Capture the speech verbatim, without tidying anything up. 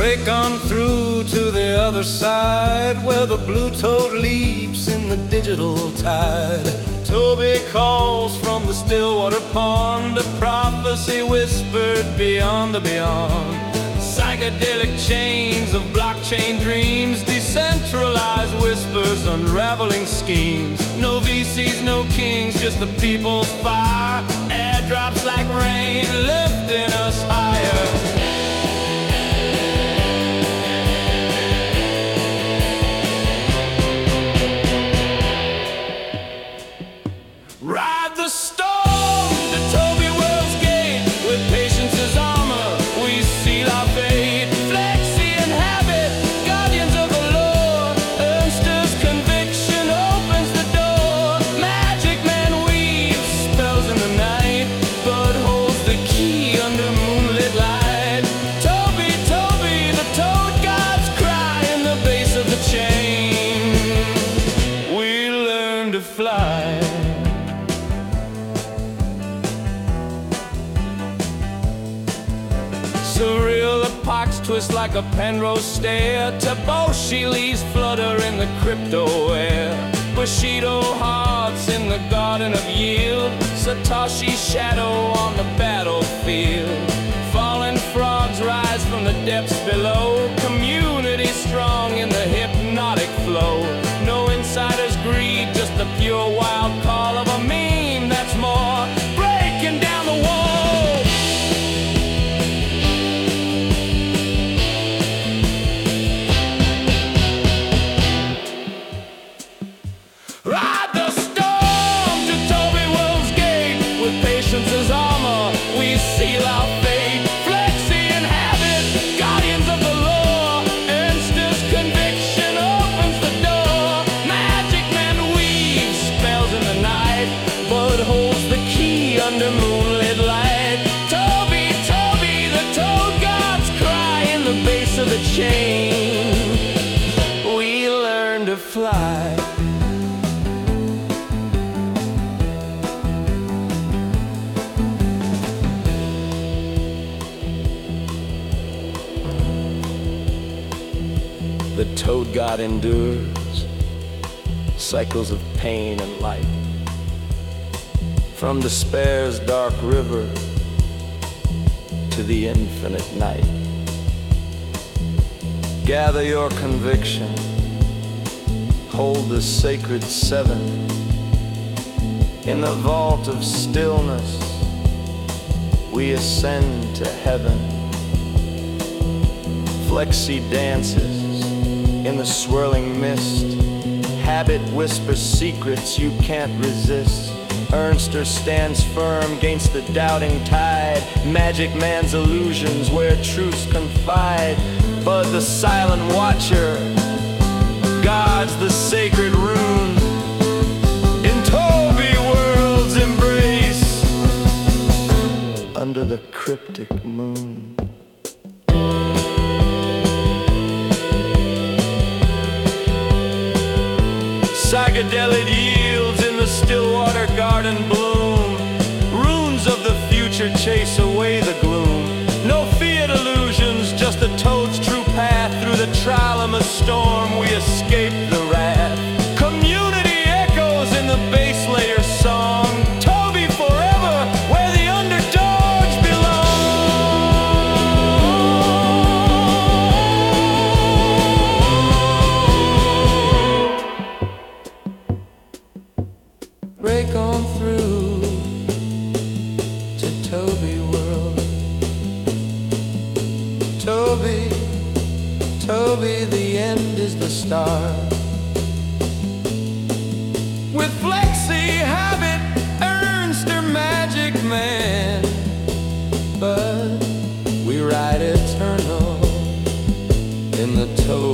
Break on through to the other side, where the blue toad leaps in the digital tide. Toby calls from the Stillwater pond, a prophecy whispered beyond the beyond. Psychedelic chains of blockchain dreams, decentralized whispers, unraveling schemes. No V Cs, no kings, just the people's fire. Airdrops like rain, lifting us higher. Ride the storm to Toby World's gate. With patience as armor, we seal our fate. Flexi and habit, guardians of the Lord. Ernster's conviction opens the door. Magic man weaves spells in the night, but holds the key under moonlit light. Toby, Toby, the toad gods cry in the base of the chain. We learn to fly. Surreal epochs twist like a Penrose stare. Taboshi leaves flutter in the crypto air. Bushido hearts in the garden of yield. Satoshi's shadow on the battlefield. Fallen frogs rise from the depths below. Community strong in the hypnotic flow. No insider's greed, just the pure wild call of a meme that's more. Breaking down the wall. Ride the storm to Toby World's gate. With patience as armor, we seal our fate. Flexi and habit, guardians of the law. Ernster's conviction opens the door. Magic man weaves spells in the night, but holds the key under moonlit light. Toby, Toby, the toad gods cry in the base of the chain. We learn to fly. The toad god endures cycles of pain and light. From despair's dark river to the infinite night. Gather your conviction, hold the sacred seven. In the vault of stillness, we ascend to heaven. Flexi dances in the swirling mist. Habit whispers secrets you can't resist. Ernster stands firm against the doubting tide. Magic man's illusions where truths confide. But the silent watcher guards the sacred rune in Toby World's embrace under the cryptic moon. Psychedelic yields in the Stillwater garden bloom. Runes of the future chase away the gloom. No feared illusions, just the toad's true path. Through the trial of a storm, we escape the wrath. Community echoes in the base layer song. Toby forever, where the underdogs belong. Break on through to Toby World. Toby, Toby, the end is the start. With Flexi, habit, Ernster, magic man. But we ride eternal in the Toby